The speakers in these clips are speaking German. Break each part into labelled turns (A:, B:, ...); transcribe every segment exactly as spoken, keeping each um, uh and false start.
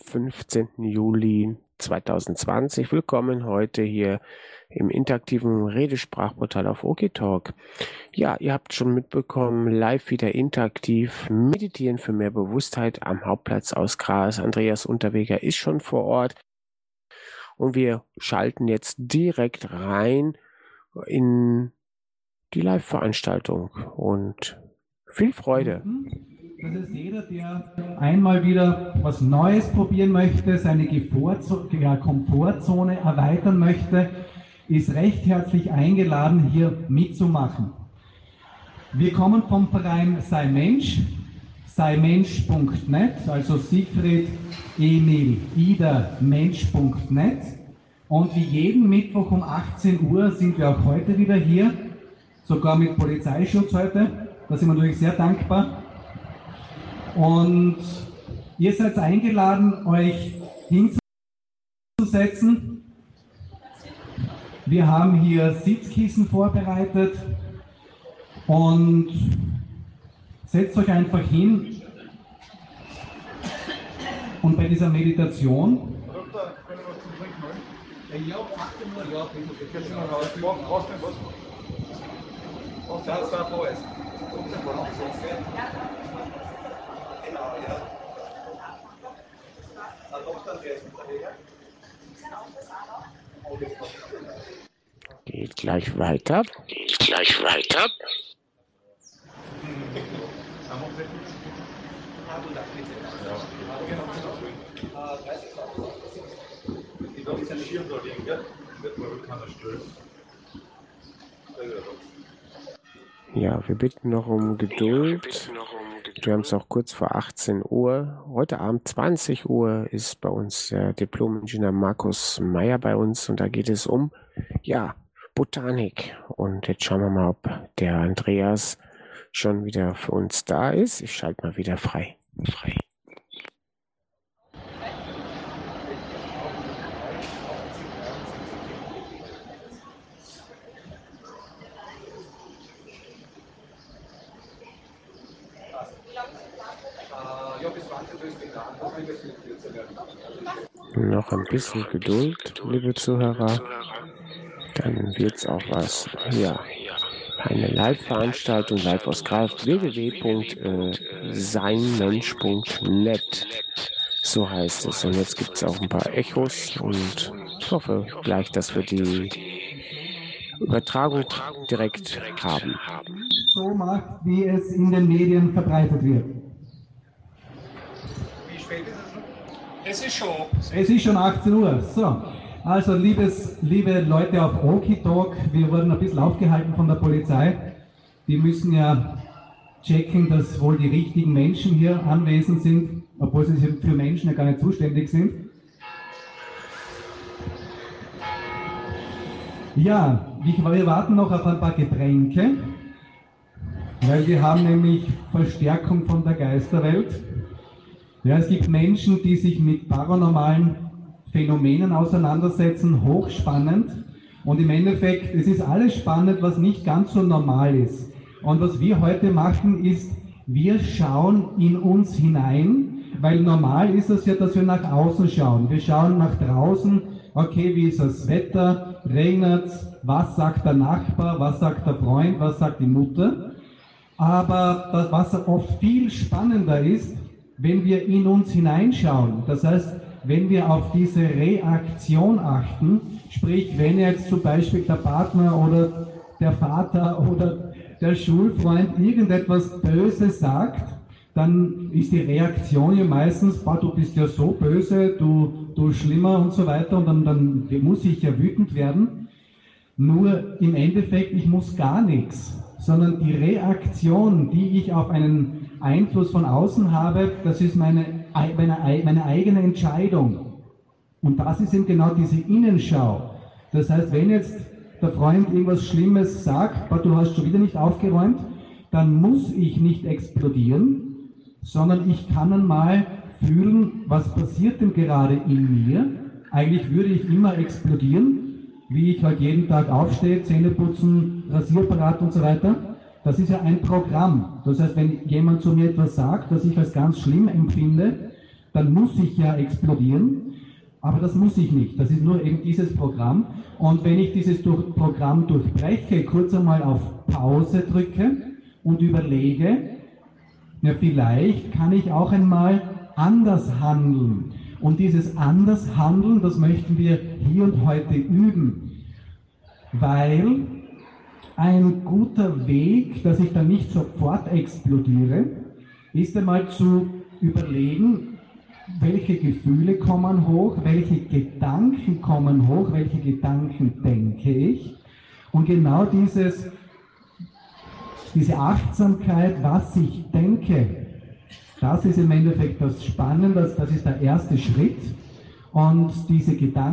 A: fünfzehnten Juli zweitausendzwanzig. Willkommen heute hier im interaktiven Redesprachportal auf OKTalk. Ja, ihr habt schon mitbekommen, live wieder interaktiv meditieren für mehr Bewusstheit am Hauptplatz aus Graz. Andreas Unterweger ist schon vor Ort und wir schalten jetzt direkt rein in die Live-Veranstaltung und viel Freude.
B: Das ist jeder, der einmal wieder was Neues probieren möchte, seine Komfortzone erweitern möchte, ist recht herzlich eingeladen, hier mitzumachen. Wir kommen vom Verein Sei Mensch, sei mensch punkt net, also Siegfried, Emil, Ida, Mensch punkt net. Und wie jeden Mittwoch um achtzehn Uhr sind wir auch heute wieder hier, sogar mit Polizeischutz heute. Da sind wir natürlich sehr dankbar. Und ihr seid eingeladen, euch hinzusetzen. Wir haben hier Sitzkissen vorbereitet und setzt euch einfach hin. Und bei dieser Meditation
A: Geht gleich weiter. Geht gleich weiter. Ja, wir bitten noch um Geduld. Wir haben es auch kurz vor achtzehn Uhr. Heute Abend zwanzig Uhr ist bei uns der Diplom-Ingenieur Markus Meyer bei uns und da geht es um, ja, Botanik. Und jetzt schauen wir mal, ob der Andreas schon wieder für uns da ist. Ich schalte mal wieder frei. Frei. Noch ein bisschen Geduld, liebe Zuhörer. Dann wird's auch was. Ja, eine Live-Veranstaltung live aus Graz, w w w punkt sein mensch punkt net. So heißt es. Und jetzt gibt es auch ein paar Echos und ich hoffe gleich, dass wir die Übertragung direkt haben.
B: So macht, wie es in den Medien verbreitet wird.
C: Wie spät ist es? Es ist schon.
B: Es ist schon achtzehn Uhr. So, also liebes, liebe Leute auf OKTalk, wir wurden ein bisschen aufgehalten von der Polizei. Die müssen ja checken, dass wohl die richtigen Menschen hier anwesend sind, obwohl sie für Menschen ja gar nicht zuständig sind. Ja, wir warten noch auf ein paar Getränke, weil wir haben nämlich Verstärkung von der Geisterwelt. Ja, es gibt Menschen, die sich mit paranormalen Phänomenen auseinandersetzen, hochspannend. Und im Endeffekt, es ist alles spannend, was nicht ganz so normal ist. Und was wir heute machen, ist, wir schauen in uns hinein, weil normal ist es ja, dass wir nach außen schauen. Wir schauen nach draußen, okay, wie ist das Wetter, regnet's, was sagt der Nachbar, was sagt der Freund, was sagt die Mutter. Aber das, was oft viel spannender ist, wenn wir in uns hineinschauen, das heißt, wenn wir auf diese Reaktion achten, sprich, wenn jetzt zum Beispiel der Partner oder der Vater oder der Schulfreund irgendetwas Böses sagt, dann ist die Reaktion ja meistens, boah, du bist ja so böse, du, du schlimmer und so weiter, und dann, dann muss ich ja wütend werden. Nur im Endeffekt, ich muss gar nichts, sondern die Reaktion, die ich auf einen Einfluss von außen habe, das ist meine, meine, meine eigene Entscheidung. Und das ist eben genau diese Innenschau. Das heißt, wenn jetzt der Freund irgendwas Schlimmes sagt, du hast schon wieder nicht aufgeräumt, dann muss ich nicht explodieren, sondern ich kann einmal fühlen, was passiert denn gerade in mir. Eigentlich würde ich immer explodieren, wie ich halt jeden Tag aufstehe, Zähne putzen, Rasierapparat und so weiter. Das ist ja ein Programm. Das heißt, wenn jemand zu mir etwas sagt, das ich als ganz schlimm empfinde, dann muss ich ja explodieren. Aber das muss ich nicht, das ist nur eben dieses Programm. Und wenn ich dieses durch Programm durchbreche, kurz einmal auf Pause drücke und überlege, ja, vielleicht kann ich auch einmal anders handeln. Und dieses anders handeln, das möchten wir hier und heute üben. Weil ein guter Weg, dass ich dann nicht sofort explodiere, ist einmal zu überlegen, welche Gefühle kommen hoch, welche Gedanken kommen hoch, welche Gedanken denke ich. Und genau dieses, diese Achtsamkeit, was ich denke, das ist im Endeffekt das Spannende, das, das ist der erste Schritt. Und diese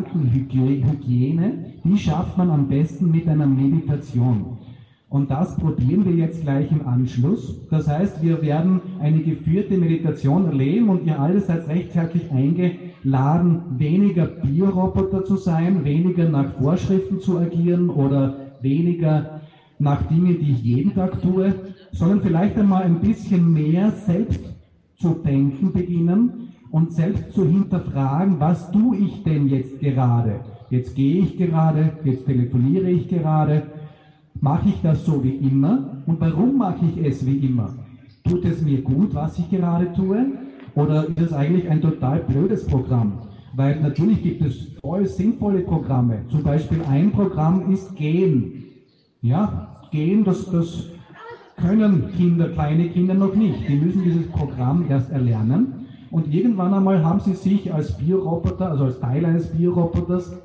B: Gedankenhygiene, die schafft man am besten mit einer Meditation. Und das probieren wir jetzt gleich im Anschluss. Das heißt, wir werden eine geführte Meditation erleben und ihr alle seid recht herzlich eingeladen, weniger Bioroboter zu sein, weniger nach Vorschriften zu agieren oder weniger nach Dingen, die ich jeden Tag tue, sondern vielleicht einmal ein bisschen mehr selbst zu denken beginnen und selbst zu hinterfragen, was tue ich denn jetzt gerade? Jetzt gehe ich gerade, jetzt telefoniere ich gerade. Mache ich das so wie immer? Und warum mache ich es wie immer? Tut es mir gut, was ich gerade tue? Oder ist es eigentlich ein total blödes Programm? Weil natürlich gibt es voll sinnvolle Programme. Zum Beispiel ein Programm ist Gehen. Ja, Gehen, das, das können Kinder, kleine Kinder noch nicht. Die müssen dieses Programm erst erlernen. Und irgendwann einmal haben sie sich als Bioroboter, also als Teil eines Bioroboters,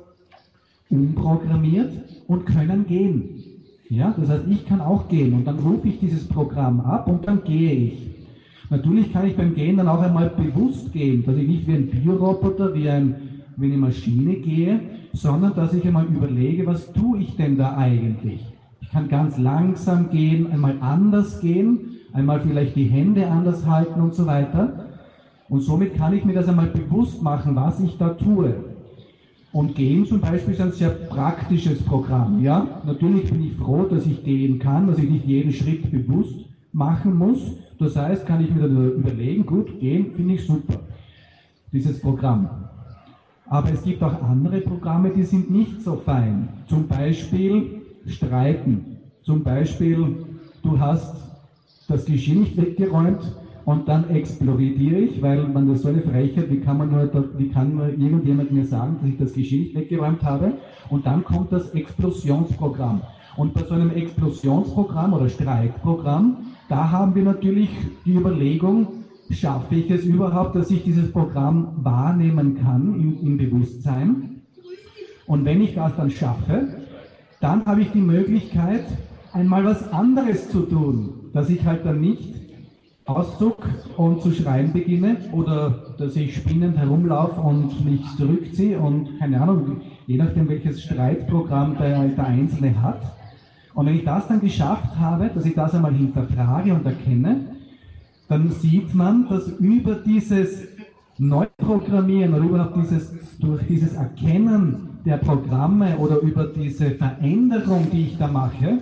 B: umprogrammiert und können gehen. Ja, das heißt, ich kann auch gehen und dann rufe ich dieses Programm ab und dann gehe ich. Natürlich kann ich beim Gehen dann auch einmal bewusst gehen, dass ich nicht wie ein Bioroboter, wie, ein, wie eine Maschine gehe, sondern dass ich einmal überlege, was tue ich denn da eigentlich? Ich kann ganz langsam gehen, einmal anders gehen, einmal vielleicht die Hände anders halten und so weiter. Und somit kann ich mir das einmal bewusst machen, was ich da tue. Und Gehen zum Beispiel ist ein sehr praktisches Programm. Ja? Natürlich bin ich froh, dass ich gehen kann, dass ich nicht jeden Schritt bewusst machen muss. Das heißt, kann ich mir dann überlegen, gut, gehen finde ich super, dieses Programm. Aber es gibt auch andere Programme, die sind nicht so fein. Zum Beispiel Streiten. Zum Beispiel, du hast das Geschirr nicht weggeräumt, und dann explodiere ich, weil man das so eine Frechheit, wie kann man nur, wie kann nur irgendjemand mir sagen, dass ich das Geschirr nicht weggeräumt habe? Und dann kommt das Explosionsprogramm. Und bei so einem Explosionsprogramm oder Streitprogramm, da haben wir natürlich die Überlegung, schaffe ich es überhaupt, dass ich dieses Programm wahrnehmen kann im, im Bewusstsein? Und wenn ich das dann schaffe, dann habe ich die Möglichkeit, einmal was anderes zu tun, dass ich halt dann nicht auszuck und zu schreien beginne oder dass ich spinnend herumlaufe und mich zurückziehe und keine Ahnung, je nachdem welches Streitprogramm der, der Einzelne hat. Und wenn ich das dann geschafft habe, dass ich das einmal hinterfrage und erkenne, dann sieht man, dass über dieses Neuprogrammieren oder überhaupt dieses, durch dieses Erkennen der Programme oder über diese Veränderung, die ich da mache,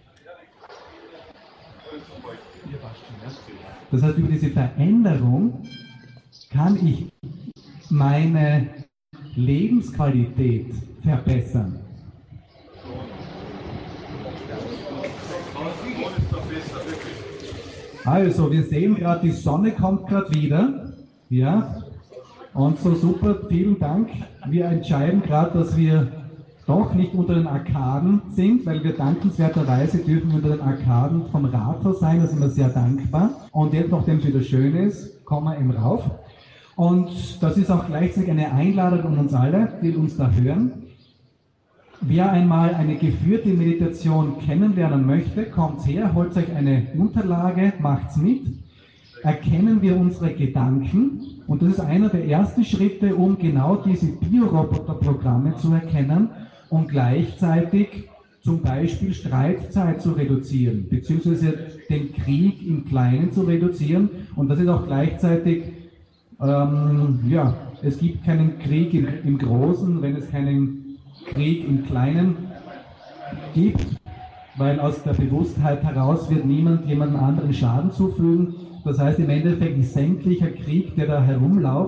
B: das heißt, über diese Veränderung kann ich meine Lebensqualität verbessern. Also, wir sehen gerade, die Sonne kommt gerade wieder. Ja, und so super, vielen Dank. Wir entscheiden gerade, dass wir doch nicht unter den Arkaden sind, weil wir dankenswerterweise dürfen unter den Arkaden vom Rathaus sein, da sind wir sehr dankbar. Und jetzt, nachdem es wieder schön ist, kommen wir eben rauf. Und das ist auch gleichzeitig eine Einladung an uns alle, die uns da hören. Wer einmal eine geführte Meditation kennenlernen möchte, kommt her, holt euch eine Unterlage, macht's mit. Erkennen wir unsere Gedanken. Und das ist einer der ersten Schritte, um genau diese Bioroboter-Programme zu erkennen und gleichzeitig zum Beispiel Streitzeit zu reduzieren, beziehungsweise den Krieg im Kleinen zu reduzieren. Und das ist auch gleichzeitig, ähm, ja, es gibt keinen Krieg im, im Großen, wenn es keinen Krieg im Kleinen gibt, weil aus der Bewusstheit heraus wird niemand jemandem anderen Schaden zufügen. Das heißt, im Endeffekt ist sämtlicher Krieg, der da herumläuft,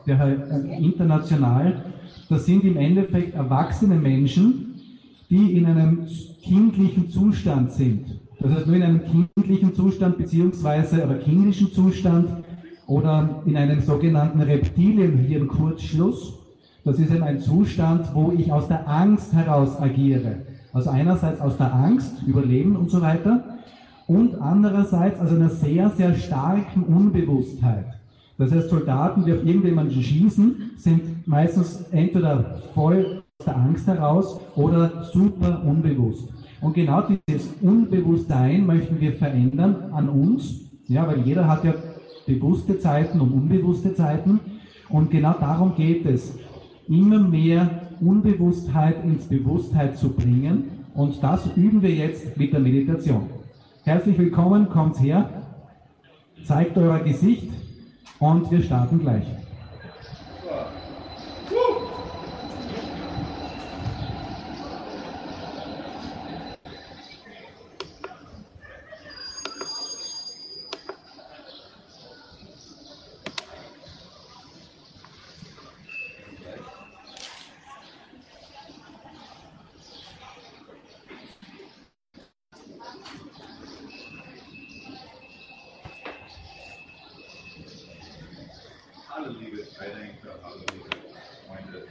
B: der äh, international, das sind im Endeffekt erwachsene Menschen, die in einem kindlichen Zustand sind. Das heißt, nur in einem kindlichen Zustand beziehungsweise oder kindischen Zustand oder in einem sogenannten Reptilienhirn-Kurzschluss. Das ist eben ein Zustand, wo ich aus der Angst heraus agiere. Also einerseits aus der Angst, Überleben und so weiter, und andererseits aus einer sehr, sehr starken Unbewusstheit. Das heißt, Soldaten, die auf irgendjemanden schießen, sind meistens entweder voll aus der Angst heraus oder super unbewusst. Und genau dieses Unbewusstsein möchten wir verändern an uns, ja, weil jeder hat ja bewusste Zeiten und unbewusste Zeiten. Und genau darum geht es, immer mehr Unbewusstheit ins Bewusstheit zu bringen. Und das üben wir jetzt mit der Meditation. Herzlich willkommen, kommt her, zeigt euer Gesicht und wir starten gleich.
D: Hallo liebe Teilnehmer, hallo liebe Freunde,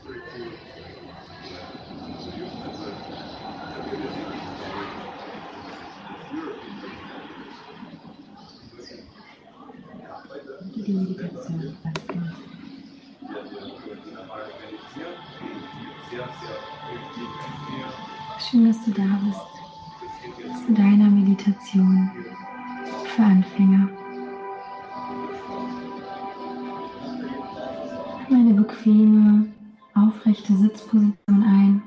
E: Die Meditation ganz genau. Schön, dass du da bist zu deiner Meditation für Anfänger. Nimm eine bequeme, aufrechte Sitzposition ein,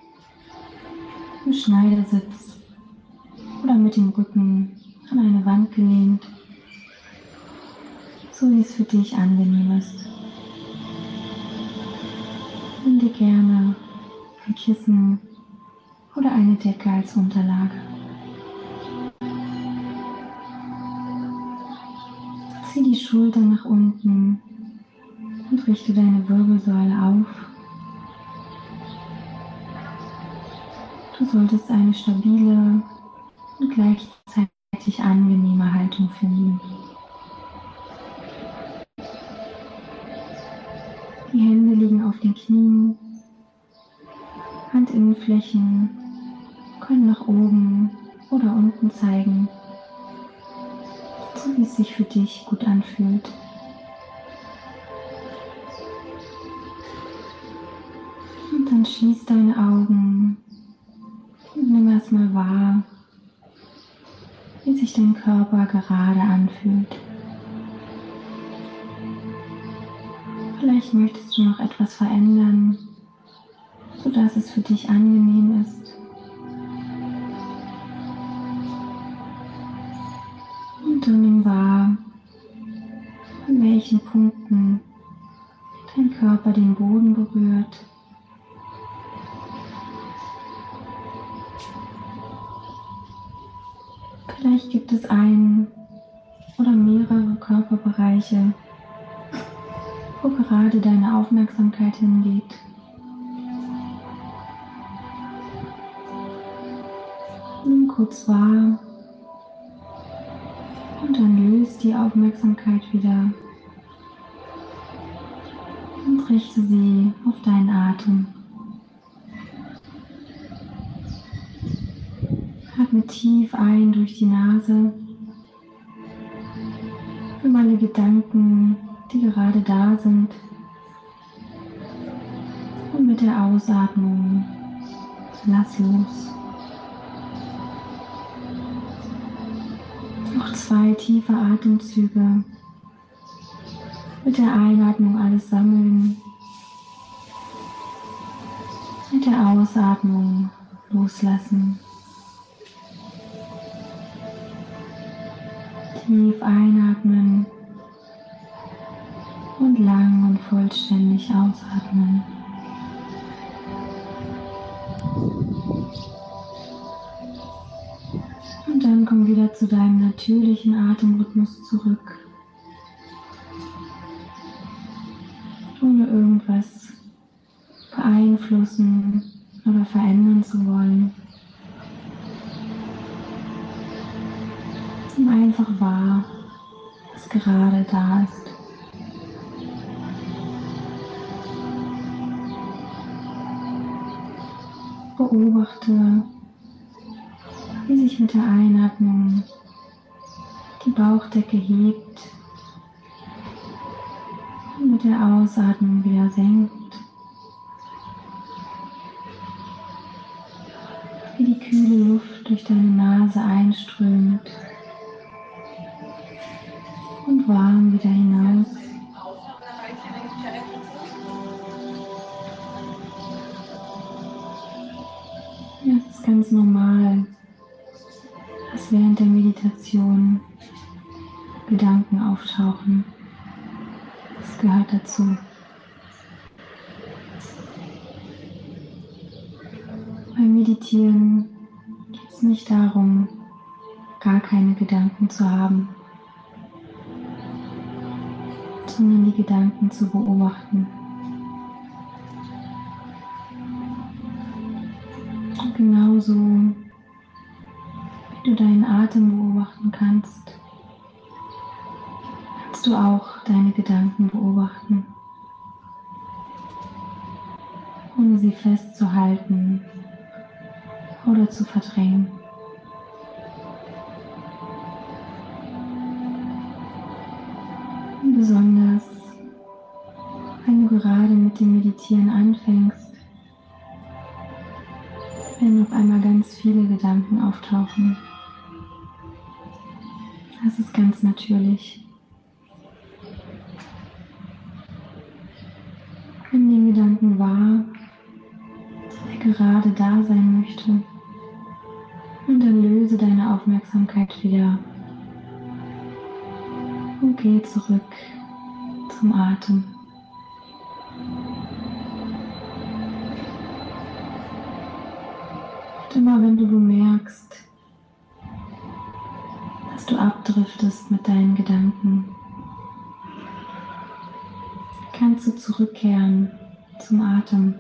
E: im Schneidersitz oder mit dem Rücken an eine Wand gelehnt, so wie es für dich angenehm ist. Nimm dir gerne ein Kissen oder eine Decke als Unterlage. Zieh die Schultern nach unten und richte deine Wirbelsäule auf. Du solltest eine stabile und gleichzeitig angenehme Haltung finden. Die Hände liegen auf den Knien, Handinnenflächen können nach oben oder unten zeigen, so wie es sich für dich gut anfühlt. Und dann schließ deine Augen und nimm erstmal wahr, wie sich dein Körper gerade anfühlt. Vielleicht möchtest du noch etwas verändern, sodass es für dich angenehm ist. Und dann nimm wahr, an welchen Punkten dein Körper den Boden berührt. Vielleicht gibt es einen oder mehrere Körperbereiche, wo gerade deine Aufmerksamkeit hingeht. Nimm kurz wahr und dann löst die Aufmerksamkeit wieder und richte sie auf deinen Atem. Atme tief ein durch die Nase. Nimm alle Gedanken, die gerade da sind, und mit der Ausatmung lass los. Noch zwei tiefe Atemzüge. Mit der Einatmung alles sammeln, mit der Ausatmung loslassen. Tief einatmen und lang und vollständig ausatmen. Und dann komm wieder zu deinem natürlichen Atemrhythmus zurück. irgendwas beeinflussen oder verändern zu wollen. Nimm einfach wahr, was gerade da ist. Beobachte, wie sich mit der Einatmung die Bauchdecke hebt und mit der Ausatmung wieder senkt. Wie die kühle Luft durch deine Nase einströmt und warm wieder hinaus. Ja, es ist ganz normal, dass während der Meditation Gedanken auftauchen. Das gehört dazu. Beim Meditieren geht es nicht darum, gar keine Gedanken zu haben, sondern die Gedanken zu beobachten. Und genauso wie du deinen Atem beobachten kannst, kannst du auch deine Gedanken beobachten, ohne sie festzuhalten oder zu verdrängen. Und besonders, wenn du gerade mit dem Meditieren anfängst, werden auf einmal ganz viele Gedanken auftauchen. Das ist ganz natürlich. Nimm den Gedanken wahr, der gerade da sein möchte, und dann löse deine Aufmerksamkeit wieder und geh zurück zum Atem. Und immer wenn du bemerkst, dass du abdriftest mit deinen Gedanken, kannst du zurückkehren zum Atem.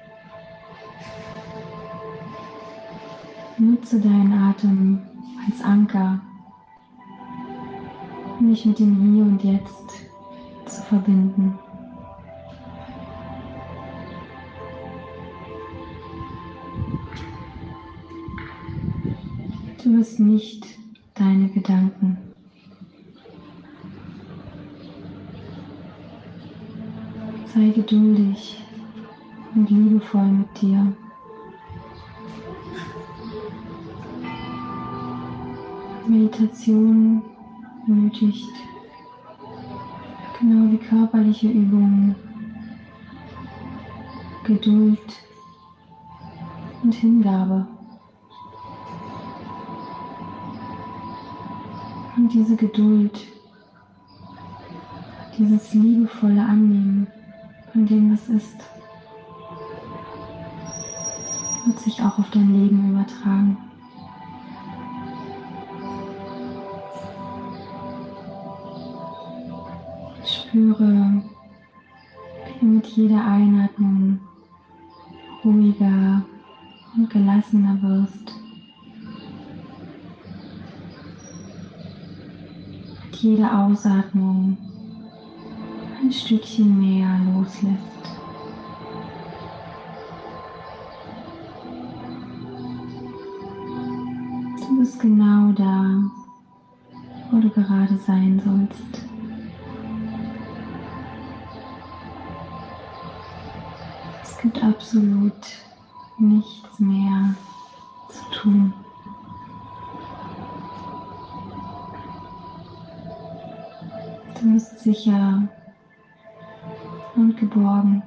E: Nutze deinen Atem als Anker, um dich mit dem Hier und Jetzt zu verbinden. Du bist nicht deine Gedanken. Sei geduldig und liebevoll mit dir. Meditation benötigt, genau wie körperliche Übungen, Geduld und Hingabe. Und diese Geduld, dieses liebevolle Annehmen von dem, was ist, wird sich auch auf dein Leben übertragen. Spüre, wie du mit jeder Einatmung ruhiger und gelassener wirst. Mit jeder Ausatmung ein Stückchen mehr loslässt. Du bist genau da, wo du gerade sein sollst. Es gibt absolut nichts mehr zu tun. Du bist sicher und geborgen.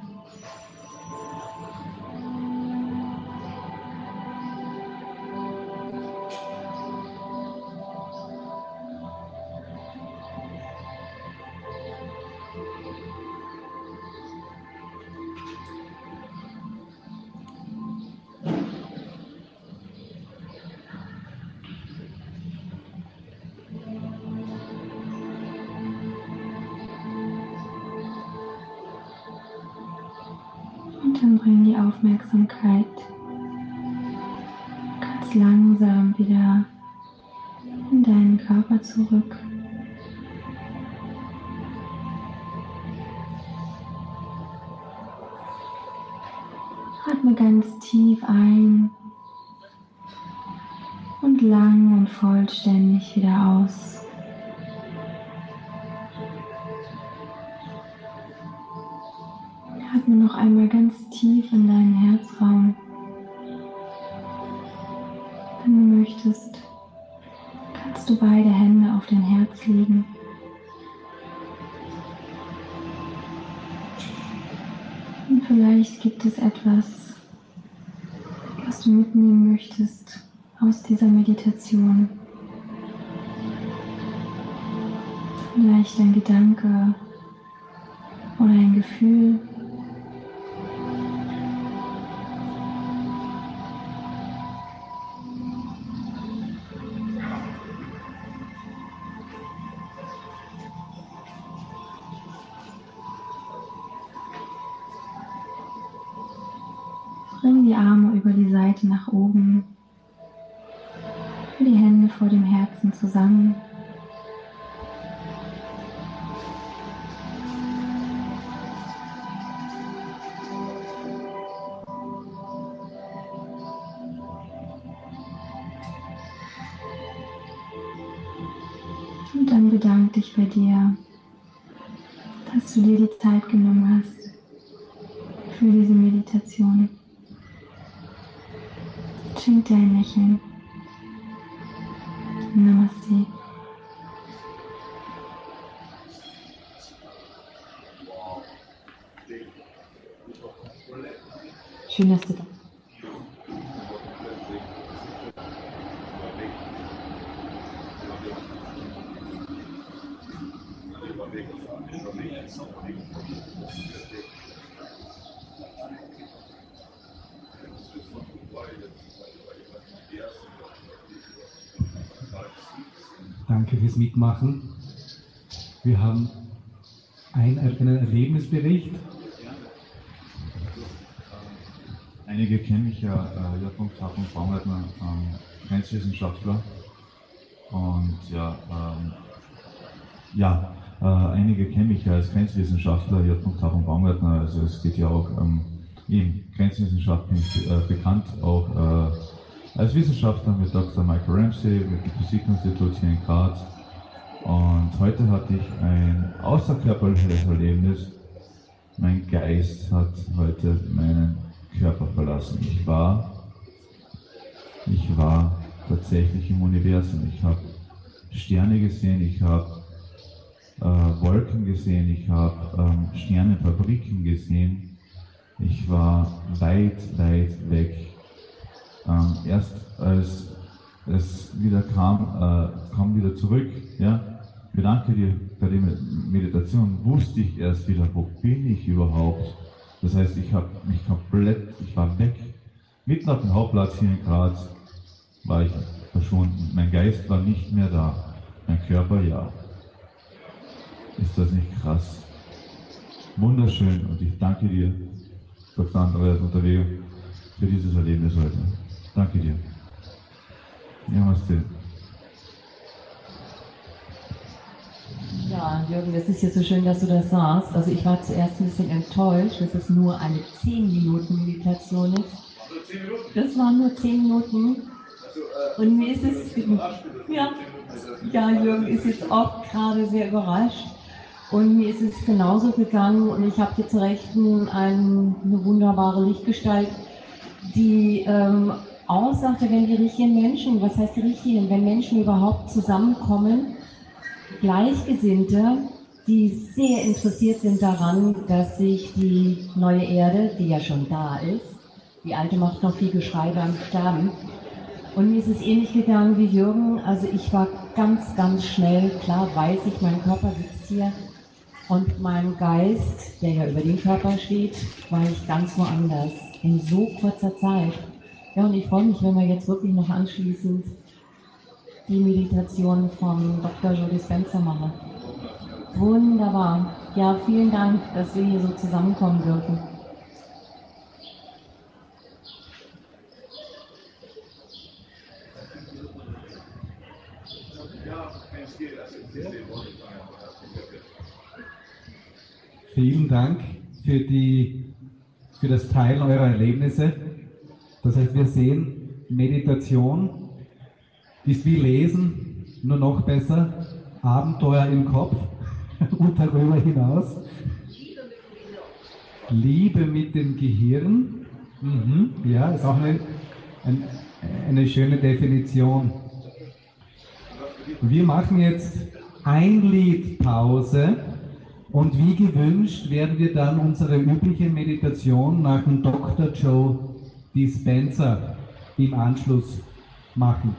E: Und dann bring die Aufmerksamkeit ganz langsam wieder in deinen Körper zurück. Atme ganz tief ein und lang und vollständig wieder aus. Atme noch einmal ganz tief in deinen Herzraum. Wenn du möchtest, kannst du beide Hände auf dein Herz legen. Und vielleicht gibt es etwas, was du mitnehmen möchtest aus dieser Meditation. Vielleicht ein Gedanke oder ein Gefühl. Bring die Arme über die Seite nach oben, die Hände vor dem Herzen zusammen. Und dann bedank dich bei dir, dass du dir die Zeit genommen hast für diese Meditation. Schenk dir ein Lächeln. Namaste.
F: Schön, dass du da bist.
B: Danke fürs Mitmachen. Wir haben ein, einen Erlebnisbericht.
D: Einige kennen mich ja, äh, J. H. Baumgartner, ähm, Grenzwissenschaftler. Und ja, ähm, ja äh, einige kennen mich ja als Grenzwissenschaftler, J. H. Baumgartner. Also es geht ja auch ähm, in Grenzwissenschaften äh, bekannt, auch äh, als Wissenschaftler mit Doktor Michael Ramsey, mit dem Physikinstitut hier in Graz. Und heute hatte ich ein außerkörperliches Erlebnis. Mein Geist hat heute meinen Körper verlassen. Ich war, ich war tatsächlich im Universum. Ich habe Sterne gesehen, ich habe äh, Wolken gesehen, ich habe ähm, Sternenfabriken gesehen. Ich war weit, weit weg. Ähm, erst als es wieder kam, äh, kam wieder zurück, ja, ich bedanke dir bei der Meditation, wusste ich erst wieder, wo bin ich überhaupt. Das heißt, ich habe mich komplett, ich war weg. Mitten auf dem Hauptplatz hier in Graz war ich verschwunden. Mein Geist war nicht mehr da, mein Körper ja. Ist das nicht krass? Wunderschön, und ich danke dir, Doktor Andreas Unterweger, für dieses Erlebnis heute. Danke dir. Namaste.
F: Ja, Jürgen, das ist ja so schön, dass du das sagst. Also ich war zuerst ein bisschen enttäuscht, dass es nur eine zehn Minuten Meditation ist. Das waren nur zehn Minuten. Und mir ist es, ja, ja, Jürgen ist jetzt auch gerade sehr überrascht. Und mir ist es genauso gegangen, und ich habe hier zur Rechten ein, eine wunderbare Lichtgestalt, die ähm, aussagte, wenn die richtigen Menschen, was heißt die richtigen, wenn Menschen überhaupt zusammenkommen, Gleichgesinnte, die sehr interessiert sind daran, dass sich die neue Erde, die ja schon da ist, die alte macht noch viel Geschrei beim Sterben. Und mir ist es ähnlich gegangen wie Jürgen, also ich war ganz, ganz schnell, klar weiß ich, mein Körper sitzt hier, und mein Geist, der ja über den Körper steht, war ich ganz woanders, in so kurzer Zeit. Ja, und ich freue mich, wenn wir jetzt wirklich noch anschließend die Meditation von Doktor Joe Dispenza machen. Wunderbar. Ja, vielen Dank, dass wir hier so zusammenkommen dürfen.
B: Vielen Dank für, die, für das Teilen eurer Erlebnisse. Das heißt, wir sehen, Meditation ist wie Lesen, nur noch besser, Abenteuer im Kopf und darüber hinaus. Liebe mit dem Gehirn, mhm. Ja, ist auch eine, ein, eine schöne Definition. Wir machen jetzt ein Lied Pause und wie gewünscht werden wir dann unsere übliche Meditation nach dem Doktor Joe Dispenza im Anschluss machen.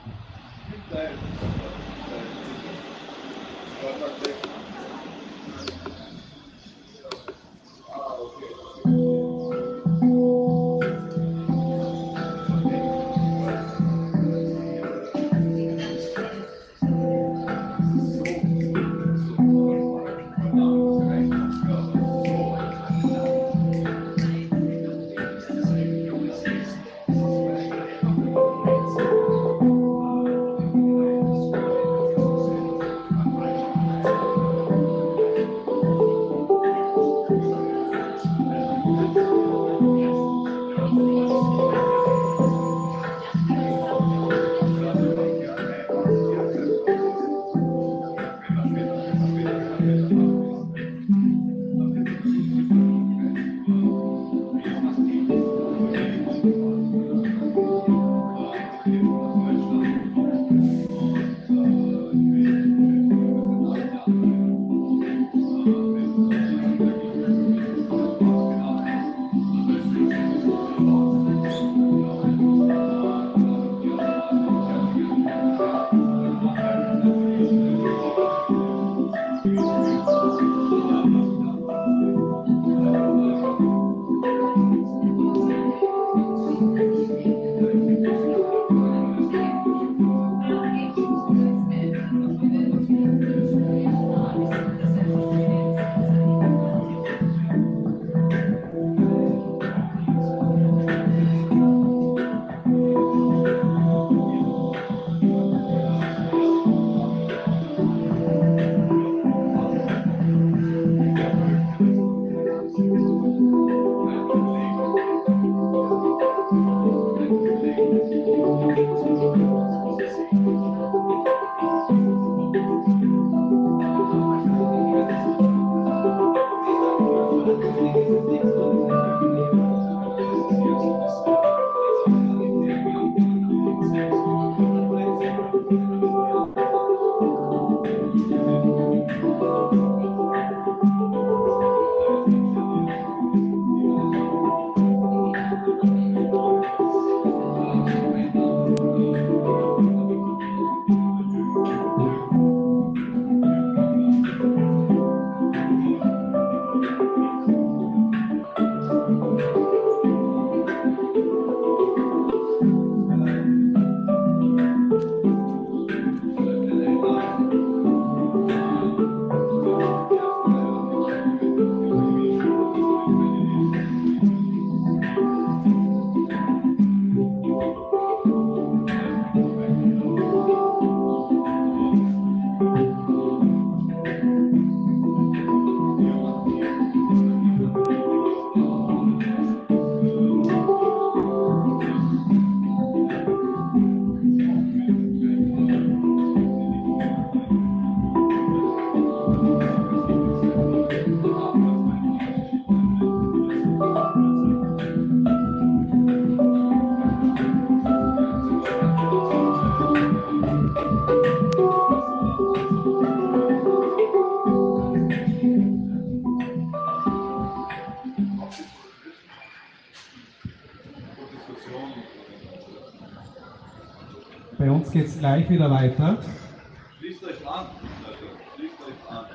B: Bei uns geht es gleich wieder weiter.
D: Schließt euch an. Schließt euch an.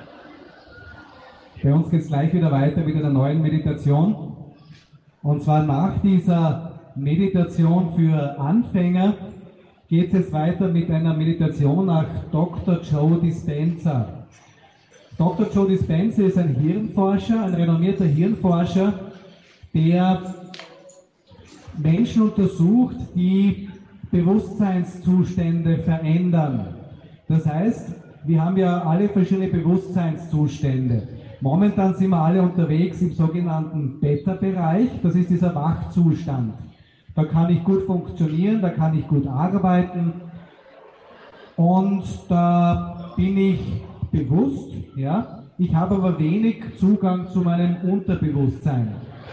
B: Bei uns geht es gleich wieder weiter mit einer neuen Meditation. Und zwar nach dieser Meditation für Anfänger geht es jetzt weiter mit einer Meditation nach Doktor Joe Dispenza. Doktor Joe Dispenza ist ein Hirnforscher, ein renommierter Hirnforscher, der Menschen untersucht, die Bewusstseinszustände verändern. Das heißt, wir haben ja alle verschiedene Bewusstseinszustände. Momentan sind wir alle unterwegs im sogenannten Beta-Bereich, das ist dieser Wachzustand. Da kann ich gut funktionieren, da kann ich gut arbeiten und da bin ich bewusst, ja. Ich habe aber wenig Zugang zu meinem Unterbewusstsein.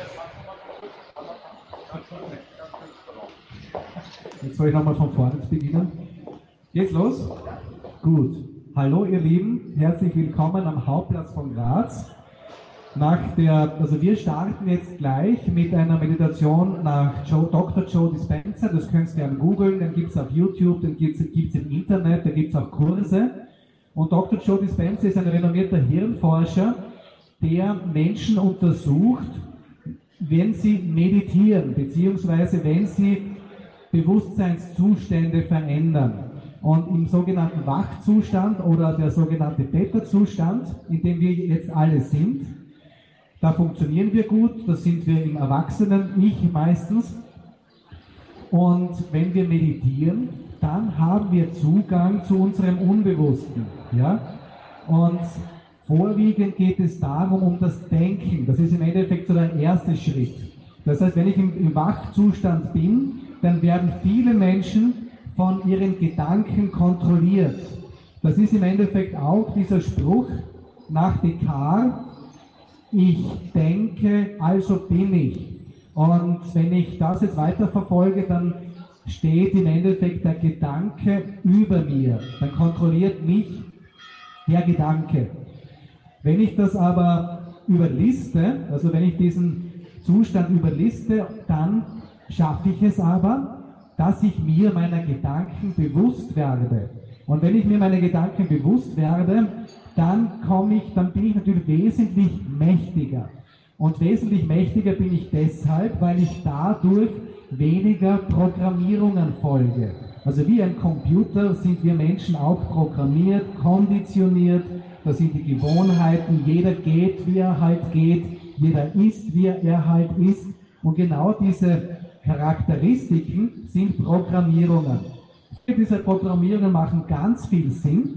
B: Jetzt soll ich nochmal von vorne beginnen. Geht's los? Gut. Hallo ihr Lieben, herzlich willkommen am Hauptplatz von Graz. Nach der, also wir starten jetzt gleich mit einer Meditation nach Joe, Doktor Joe Dispenza. Das könnt ihr gerne googeln, den gibt es auf YouTube, den gibt es im Internet, da gibt es auch Kurse. Und Doktor Joe Dispenza ist ein renommierter Hirnforscher, der Menschen untersucht, wenn sie meditieren, beziehungsweise wenn sie Bewusstseinszustände verändern. Und im sogenannten Wachzustand oder der sogenannte Beta-Zustand, in dem wir jetzt alle sind, da funktionieren wir gut, da sind wir im Erwachsenen, ich meistens. Und wenn wir meditieren, dann haben wir Zugang zu unserem Unbewussten. Ja? Und vorwiegend geht es darum, um das Denken. Das ist im Endeffekt so der erste Schritt. Das heißt, wenn ich im, im Wachzustand bin, dann werden viele Menschen von ihren Gedanken kontrolliert. Das ist im Endeffekt auch dieser Spruch nach Descartes, ich denke, also bin ich. Und wenn ich das jetzt weiterverfolge, dann steht im Endeffekt der Gedanke über mir. Dann kontrolliert mich der Gedanke. Wenn ich das aber überliste, also wenn ich diesen Zustand überliste, dann schaffe ich es aber, dass ich mir meiner Gedanken bewusst werde. Und wenn ich mir meine Gedanken bewusst werde, dann komme ich, dann bin ich natürlich wesentlich mächtiger. Und wesentlich mächtiger bin ich deshalb, weil ich dadurch weniger Programmierungen folge. Also wie ein Computer sind wir Menschen auch programmiert, konditioniert, das sind die Gewohnheiten, jeder geht, wie er halt geht, jeder ist, wie er halt ist. Und genau diese Charakteristiken sind Programmierungen. Viele dieser Programmierungen machen ganz viel Sinn,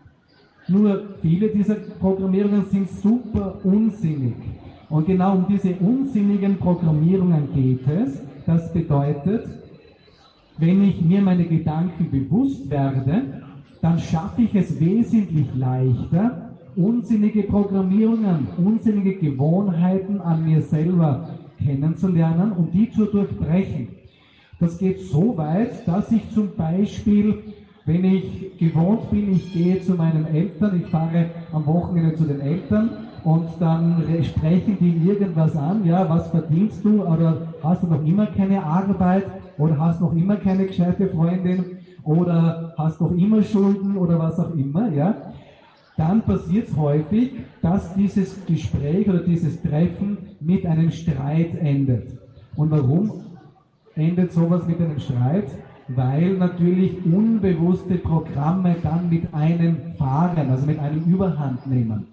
B: nur viele dieser Programmierungen sind super unsinnig. Und genau um diese unsinnigen Programmierungen geht es. Das bedeutet, wenn ich mir meine Gedanken bewusst werde, dann schaffe ich es wesentlich leichter, unsinnige Programmierungen, unsinnige Gewohnheiten an mir selber kennenzulernen und die zu durchbrechen. Das geht so weit, dass ich zum Beispiel, wenn ich gewohnt bin, ich gehe zu meinen Eltern, ich fahre am Wochenende zu den Eltern und dann sprechen die irgendwas an, ja, was verdienst du oder hast du noch immer keine Arbeit oder hast noch immer keine gescheite Freundin oder hast noch immer Schulden oder was auch immer, ja, dann passiert es häufig, dass dieses Gespräch oder dieses Treffen mit einem Streit endet. Und warum endet sowas mit einem Streit? Weil natürlich unbewusste Programme dann mit einem fahren, also mit einem Überhand nehmen.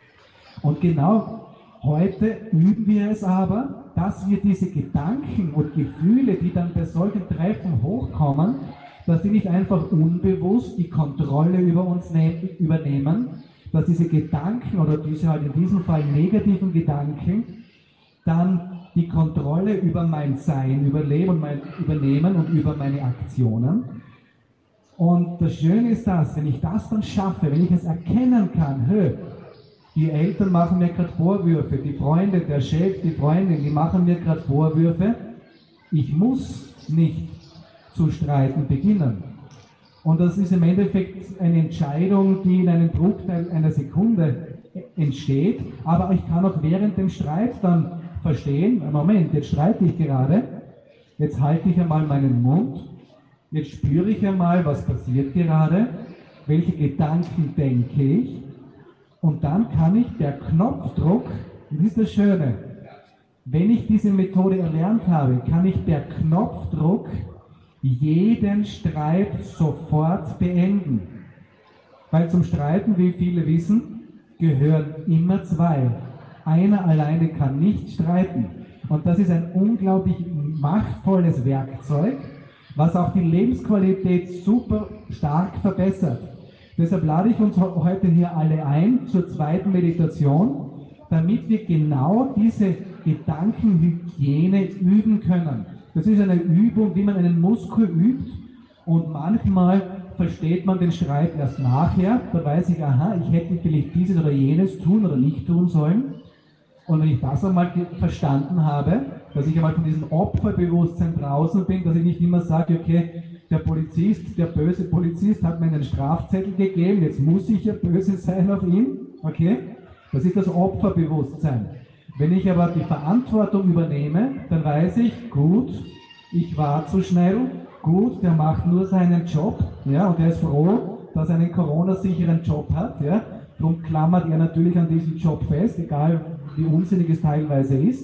B: Und genau heute üben wir es aber, dass wir diese Gedanken und Gefühle, die dann bei solchen Treffen hochkommen, dass die nicht einfach unbewusst die Kontrolle über uns ne- übernehmen, dass diese Gedanken oder diese halt in diesem Fall negativen Gedanken dann die Kontrolle über mein Sein überleben und mein, übernehmen und über meine Aktionen. Und das Schöne ist das, wenn ich das dann schaffe, wenn ich es erkennen kann, hö, die Eltern machen mir gerade Vorwürfe, die Freunde, der Chef, die Freundin, die machen mir gerade Vorwürfe, ich muss nicht zu streiten beginnen. Und das ist im Endeffekt eine Entscheidung, die in einem Bruchteil einer Sekunde entsteht, aber ich kann auch während dem Streit dann verstehen, Moment, jetzt streite ich gerade, jetzt halte ich einmal meinen Mund, jetzt spüre ich einmal, was passiert gerade, welche Gedanken denke ich, und dann kann ich per Knopfdruck, und das ist das Schöne, wenn ich diese Methode erlernt habe, kann ich per Knopfdruck jeden Streit sofort beenden. Weil zum Streiten, wie viele wissen, gehören immer zwei. Einer alleine kann nicht streiten. Und das ist ein unglaublich machtvolles Werkzeug, was auch die Lebensqualität super stark verbessert. Deshalb lade ich uns heute hier alle ein zur zweiten Meditation, damit wir genau diese Gedankenhygiene üben können. Das ist eine Übung, wie man einen Muskel übt, und manchmal versteht man den Streit erst nachher. Da weiß ich, aha, ich hätte vielleicht dieses oder jenes tun oder nicht tun sollen. Und wenn ich das einmal verstanden habe, dass ich einmal von diesem Opferbewusstsein draußen bin, dass ich nicht immer sage, okay, der Polizist, der böse Polizist hat mir einen Strafzettel gegeben, jetzt muss ich ja böse sein auf ihn, okay? Das ist das Opferbewusstsein. Wenn ich aber die Verantwortung übernehme, dann weiß ich, gut, ich war zu schnell, gut, der macht nur seinen Job, ja, und er ist froh, dass er einen Corona-sicheren Job hat, ja. Darum klammert er natürlich an diesem Job fest, egal wie unsinnig es teilweise ist.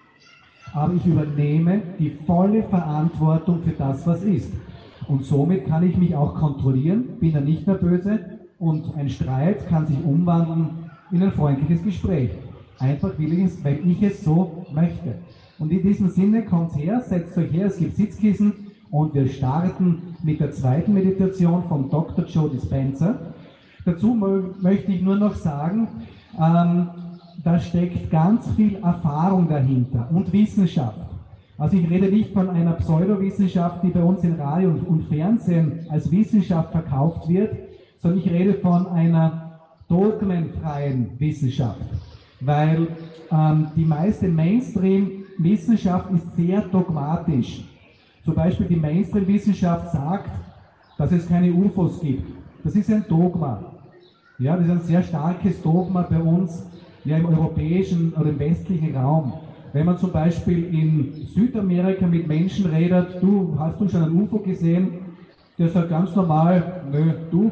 B: Aber ich übernehme die volle Verantwortung für das, was ist. Und somit kann ich mich auch kontrollieren, bin dann nicht mehr böse, und ein Streit kann sich umwandeln in ein freundliches Gespräch. Einfach, weil ich es, weil ich es so möchte. Und in diesem Sinne, kommt her, setzt euch her, es gibt Sitzkissen, und wir starten mit der zweiten Meditation von Doktor Joe Dispenza. Dazu möchte ich nur noch sagen, ähm, da steckt ganz viel Erfahrung dahinter und Wissenschaft. Also ich rede nicht von einer Pseudowissenschaft, die bei uns in Radio und Fernsehen als Wissenschaft verkauft wird, sondern ich rede von einer dogmenfreien Wissenschaft. Weil ähm, die meiste Mainstream-Wissenschaft ist sehr dogmatisch. Zum Beispiel die Mainstream-Wissenschaft sagt, dass es keine U F Os gibt. Das ist ein Dogma. Ja, das ist ein sehr starkes Dogma bei uns, ja, im europäischen oder im westlichen Raum. Wenn man zum Beispiel in Südamerika mit Menschen redet, du, hast du schon ein U F O gesehen? Der sagt ganz normal, nö, du.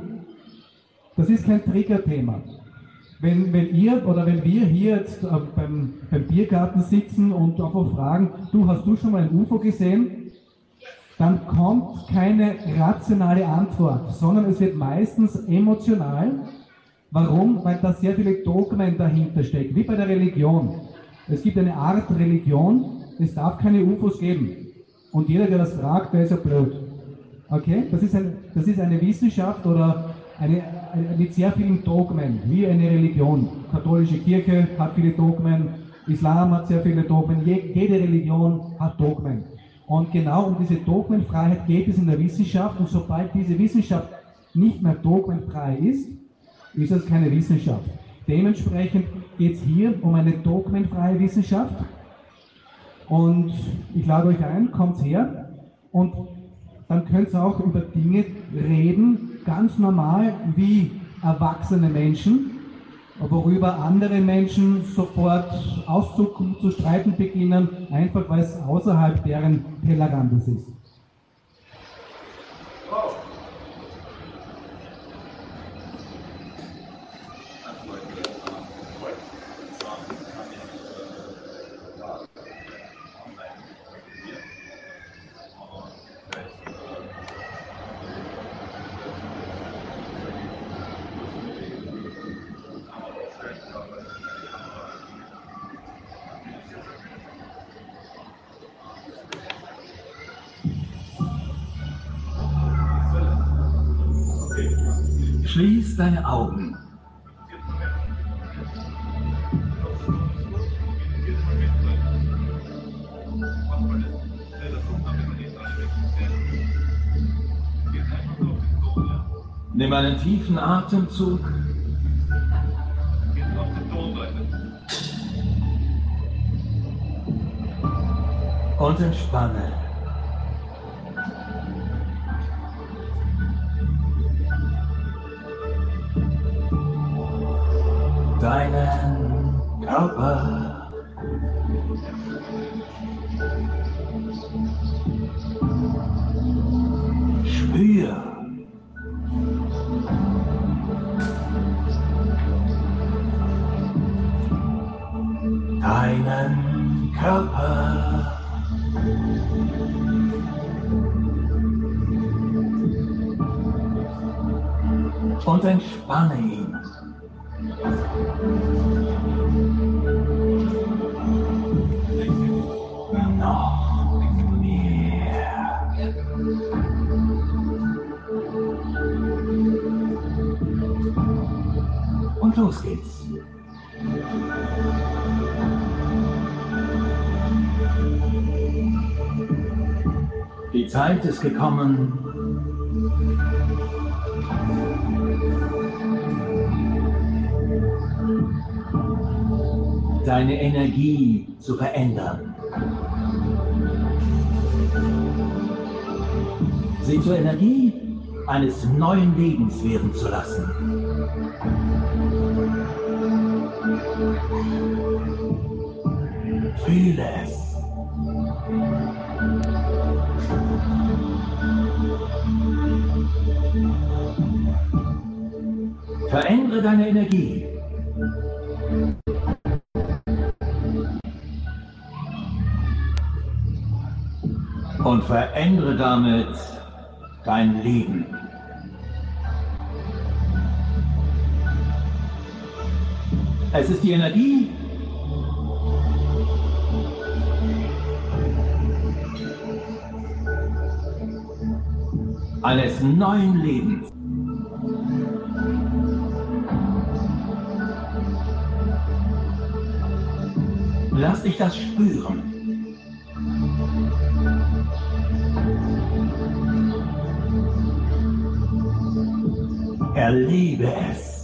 B: Das ist kein Triggerthema. Wenn, wenn ihr oder wenn wir hier jetzt äh, beim, beim Biergarten sitzen und einfach fragen, du, hast du schon mal ein U F O gesehen? Dann kommt keine rationale Antwort, sondern es wird meistens emotional. Warum? Weil da sehr viele Dogmen dahinter stecken, wie bei der Religion. Es gibt eine Art Religion, es darf keine U F Os geben. Und jeder, der das fragt, der ist ja blöd. Okay? Das ist, ein, das ist eine Wissenschaft oder eine, eine, mit sehr vielen Dogmen, wie eine Religion. Katholische Kirche hat viele Dogmen, Islam hat sehr viele Dogmen, Je, jede Religion hat Dogmen. Und genau um diese Dogmenfreiheit geht es in der Wissenschaft, und sobald diese Wissenschaft nicht mehr dogmenfrei ist, ist es keine Wissenschaft. Dementsprechend geht es hier um eine dogmenfreie Wissenschaft, und ich lade euch ein, kommt her, und dann könnt ihr auch über Dinge reden, ganz normal wie erwachsene Menschen, worüber andere Menschen sofort auszustreiten beginnen, einfach weil es außerhalb deren Tellerrandes ist.
G: Schließ deine Augen. Nimm einen tiefen Atemzug. Und entspanne. Deinen Körper. Spür. Deinen Körper. Und entspanne ihn. Noch mehr. los geht's. Die Zeit ist gekommen, deine Energie zu verändern. Sie zur Energie eines neuen Lebens werden zu lassen. Fühle es. Verändere deine Energie. Und verändere damit dein Leben. Es ist die Energie, eines neuen Lebens. Lass dich das spüren. Erlebe es.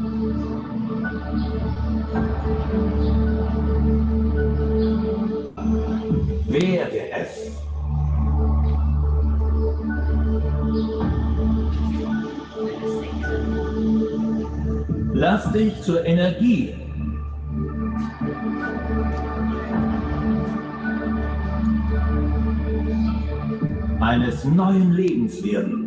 G: Werde es. Lass dich zur Energie eines neuen Lebens werden.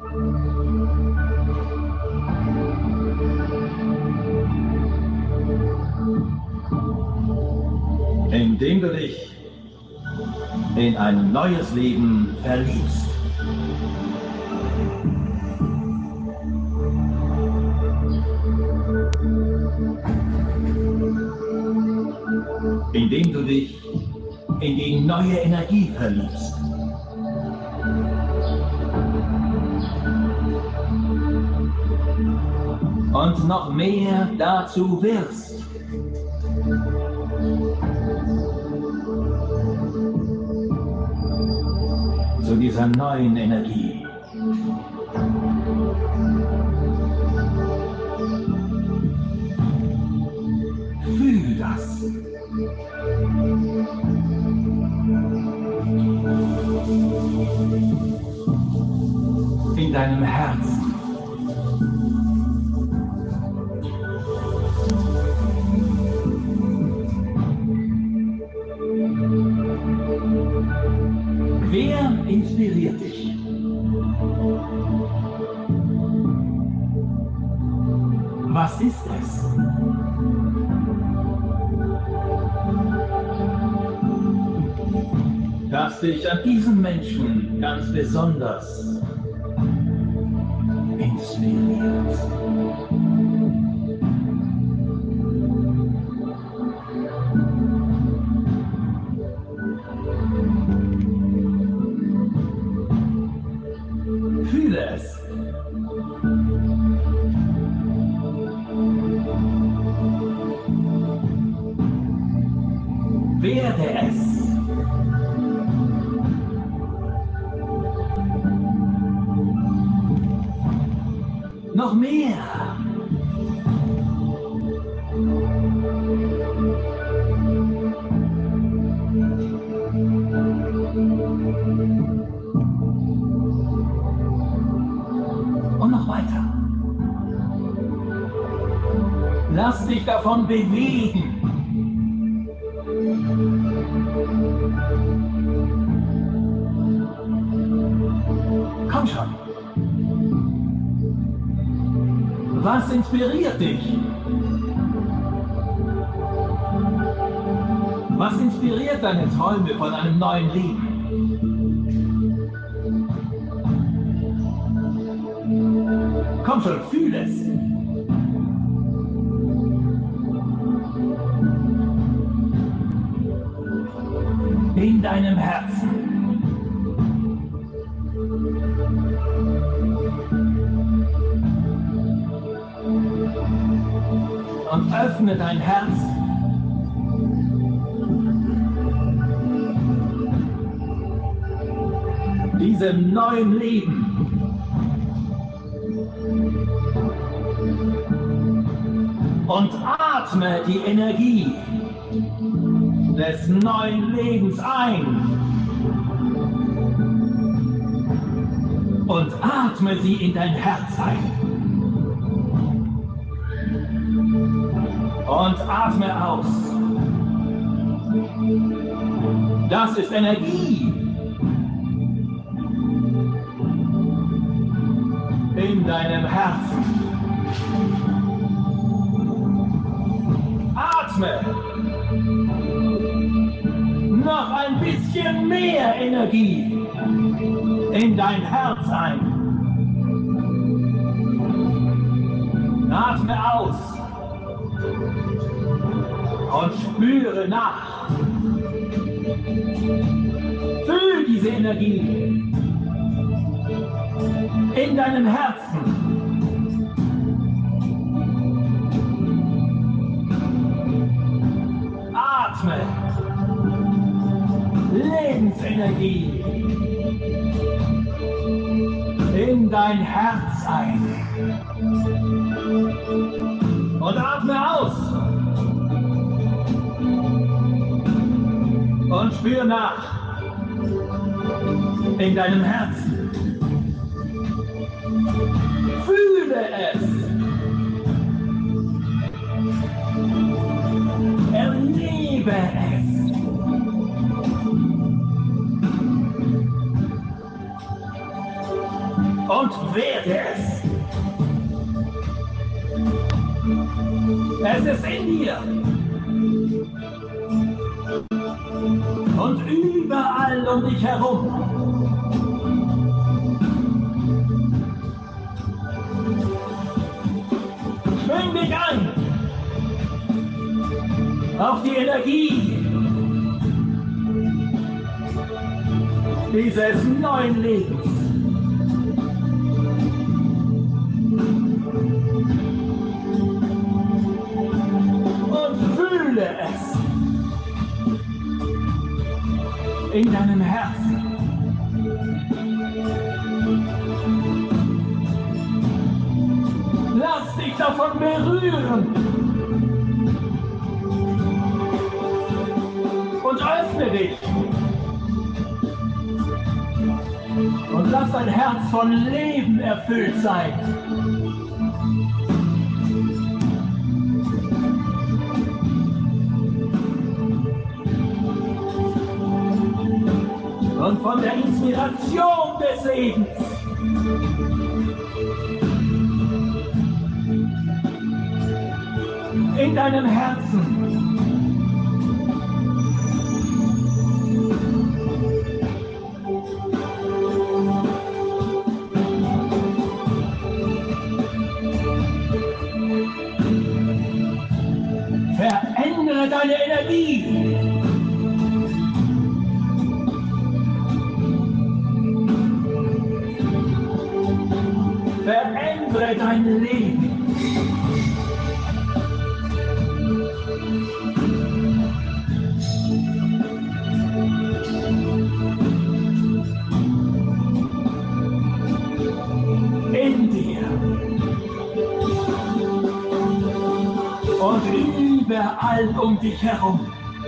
G: Indem du dich in ein neues Leben verliebst. Indem du dich in die neue Energie verliebst. Und noch mehr dazu wirst. Zu dieser neuen Energie. Fühl das. In deinem Herzen. Wer inspiriert dich? Was ist es? Das dich an diesem Menschen ganz besonders inspiriert. Fühle es. Werde es. Noch mehr. Und noch weiter. Lass dich davon bewegen. Komm schon. Was inspiriert dich? Was inspiriert deine Träume von einem neuen Leben? Komm schon, fühl es. In deinem Herzen. öffne dein Herz. Diesem neuen Leben. Und atme die Energie des neuen Lebens ein. Und atme sie in dein Herz ein. Und atme aus. Das ist Energie. In deinem Herzen. Atme. Noch ein bisschen mehr Energie in dein Herz ein. Atme aus. Und spüre nach. Fühl diese Energie in deinem Herzen. Atme Lebensenergie in dein Herz ein. Und atme aus. Und spür nach in deinem Herzen. Fühle es. Erlebe es. Und werde es. Es ist in dir. Und überall um dich herum. Schwing dich an auf die Energie dieses neuen Lebens. Und fühle es in deinem Herzen. Lass dich davon berühren und öffne dich und lass dein Herz von Leben erfüllt sein. Und von der Inspiration des Lebens. In deinem Herzen. Verändere deine Energie. Verändere dein Leben. In dir. Und überall um dich herum.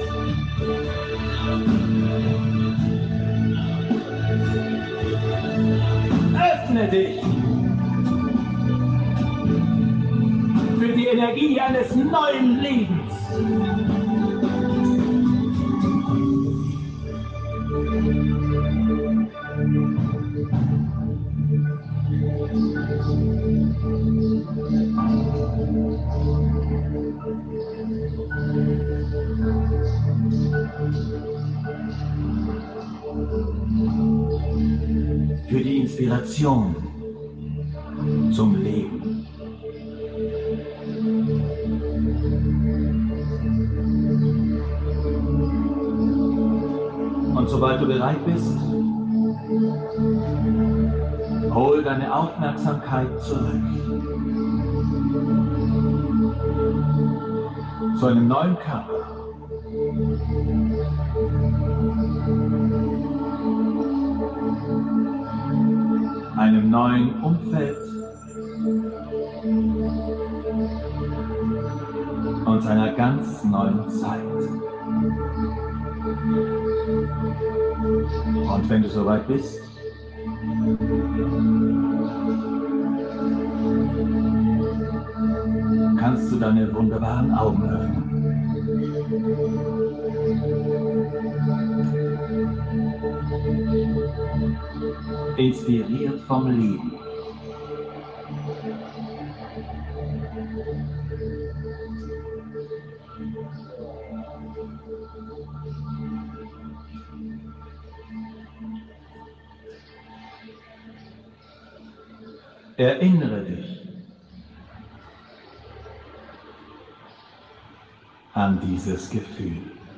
G: Öffne dich für die Energie eines neuen Lebens. Für die Inspiration zum Leben. Und sobald du bereit bist, hol deine Aufmerksamkeit zurück. zu einem neuen Körper. Einem neuen Umfeld und einer ganz neuen Zeit. Und wenn du soweit bist, kannst du deine wunderbaren Augen öffnen. Inspiriert vom Leben. Erinnere dich an dieses Gefühl.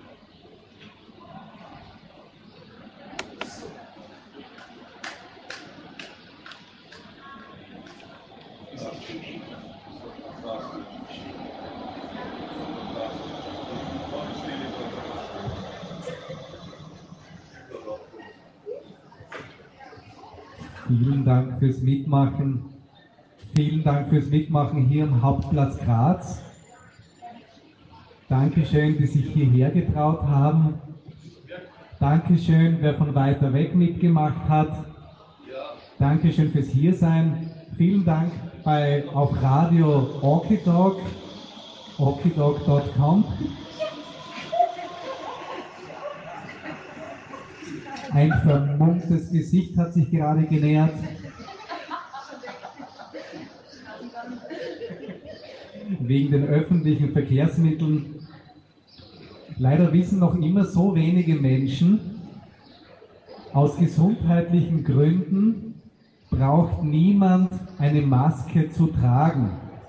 B: Vielen Dank fürs Mitmachen. Vielen Dank fürs Mitmachen hier am Hauptplatz Graz. Dankeschön, die sich hierher getraut haben. Dankeschön, wer von weiter weg mitgemacht hat. Dankeschön fürs Hiersein. Vielen Dank bei, auf Radio Okidog, okidog punkt com. Ein vermummtes Gesicht hat sich gerade genähert. Wegen den öffentlichen Verkehrsmitteln. Leider wissen noch immer so wenige Menschen, aus gesundheitlichen Gründen braucht niemand eine Maske zu tragen.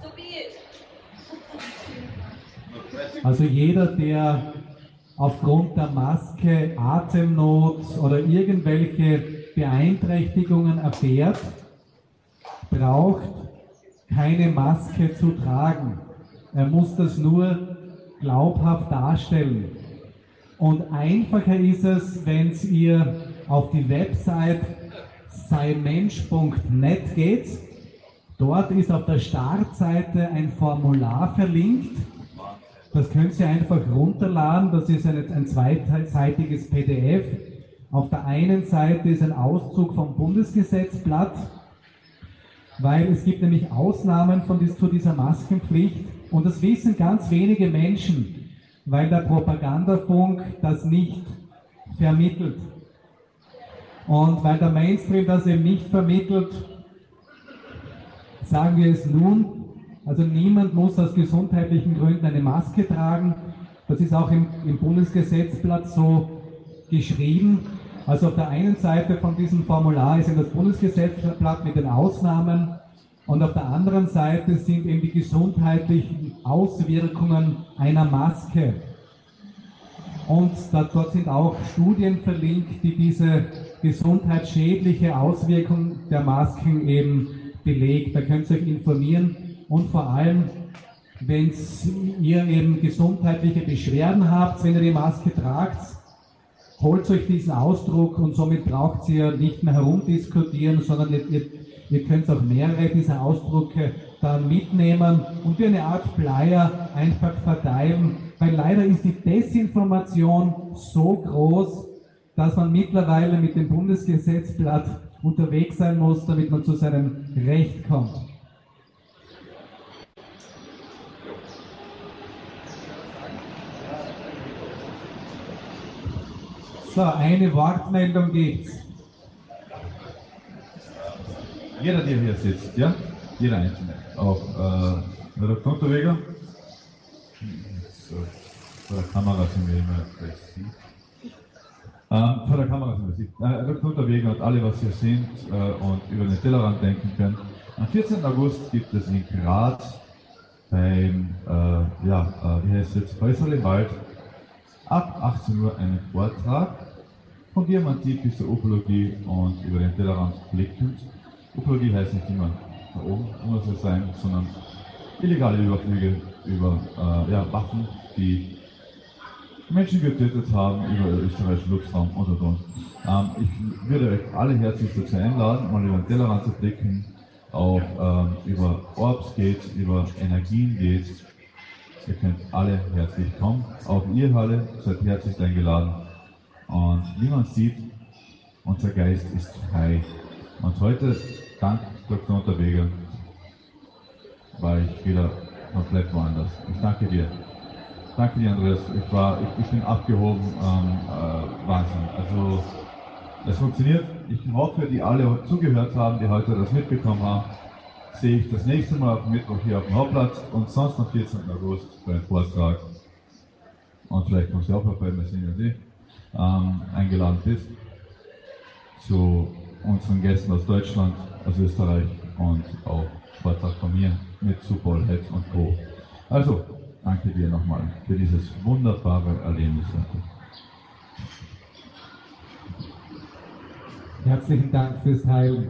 B: Also jeder, der aufgrund der Maske Atemnot oder irgendwelche Beeinträchtigungen erfährt, braucht keine Maske zu tragen. Er muss das nur glaubhaft darstellen. Und einfacher ist es, wenn ihr auf die Website sei mensch punkt net geht. Dort ist auf der Startseite ein Formular verlinkt. Das könnt ihr einfach runterladen. Das ist ein, ein zweiseitiges P D F. Auf der einen Seite ist ein Auszug vom Bundesgesetzblatt, weil es gibt nämlich Ausnahmen von dies, zu dieser Maskenpflicht und das wissen ganz wenige Menschen, weil der Propagandafunk das nicht vermittelt. Und weil der Mainstream das eben nicht vermittelt, sagen wir es nun, also niemand muss aus gesundheitlichen Gründen eine Maske tragen. Das ist auch im, im Bundesgesetzblatt so geschrieben. Also auf der einen Seite von diesem Formular ist eben das Bundesgesetzblatt mit den Ausnahmen und auf der anderen Seite sind eben die gesundheitlichen Auswirkungen einer Maske. Und da, dort sind auch Studien verlinkt, die diese gesundheitsschädliche Auswirkung der Masken eben belegt. Da könnt ihr euch informieren und vor allem, wenn ihr eben gesundheitliche Beschwerden habt, wenn ihr die Maske tragt, holt euch diesen Ausdruck und somit braucht ihr nicht mehr herumdiskutieren, sondern ihr, ihr, ihr könnt auch mehrere dieser Ausdrücke dann mitnehmen und wie eine Art Flyer einfach verteilen, weil leider ist die Desinformation so groß, dass man mittlerweile mit dem Bundesgesetzblatt unterwegs sein muss, damit man zu seinem Recht kommt. So, eine Wortmeldung gibt's.
D: Jeder, der hier sitzt, ja? Jeder Einzelne. Auch äh, der Doktor Unterweger. So, vor der Kamera sind wir immer präzise. Ähm, vor der Kamera sind wir sieht. Äh, Doktor Unterweger und alle, was hier sind äh, und über den Tellerrand denken können. Am vierzehnten August gibt es in Graz beim, äh, ja, äh, wie heißt es jetzt, Häuserl im Wald, ab achtzehn Uhr einen Vortrag von Diamantik bis zur Ufologie und über den Tellerrand blickend. Ufologie heißt nicht immer da oben immer so sein, sondern illegale Überflüge über äh, ja, Waffen, die Menschen getötet haben, über den österreichischen Luftraum und und und. Ähm, ich würde euch alle herzlich dazu einladen, mal über den Tellerrand zu blicken, auch ähm, über Orbs geht, über Energien geht. Ihr könnt alle herzlich kommen, auch ihr alle seid herzlich eingeladen. Und wie man sieht, unser Geist ist frei. Und heute, dank Doktor Unterweger, war ich wieder komplett woanders. Ich danke dir. Danke dir, Andreas. Ich, war, ich, ich bin abgehoben. Ähm, äh, Wahnsinn. Also, es funktioniert. Ich hoffe, die alle zugehört haben, die heute das mitbekommen haben, sehe ich das nächste Mal auf Mittwoch hier auf dem Hauptplatz und sonst am vierzehnten August beim Vortrag. Und vielleicht kommst du auch vorbei, wir sehen ja sie, ähm, eingeladen bist zu unseren Gästen aus Deutschland, aus Österreich und auch Vortrag von mir mit Super Head und Co. Also, danke dir nochmal für dieses wunderbare Erlebnis heute.
B: Herzlichen Dank fürs Teilen.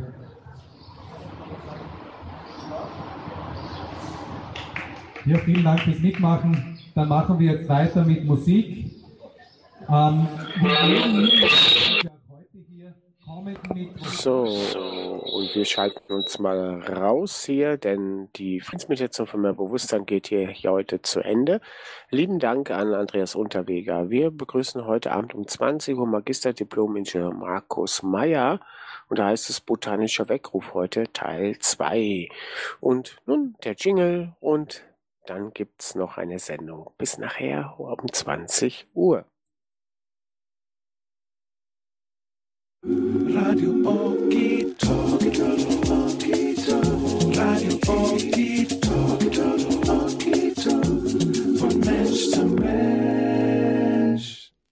B: Ja, vielen Dank fürs Mitmachen. Dann machen wir jetzt weiter mit Musik. Ähm,
A: So, und wir schalten uns mal raus hier, denn die Friedensmeditation für mehr Bewusstsein geht hier, hier heute zu Ende. Lieben Dank an Andreas Unterweger. Wir begrüßen heute Abend um zwanzig Uhr Magisterdiplom-Ingenieur Markus Meyer. Und da heißt es Botanischer Weckruf heute Teil zwei. Und nun der Jingle und dann gibt es noch eine Sendung. Bis nachher um zwanzig Uhr.
H: Radio Okie Talk, Radio Okie Talk, Radio Okie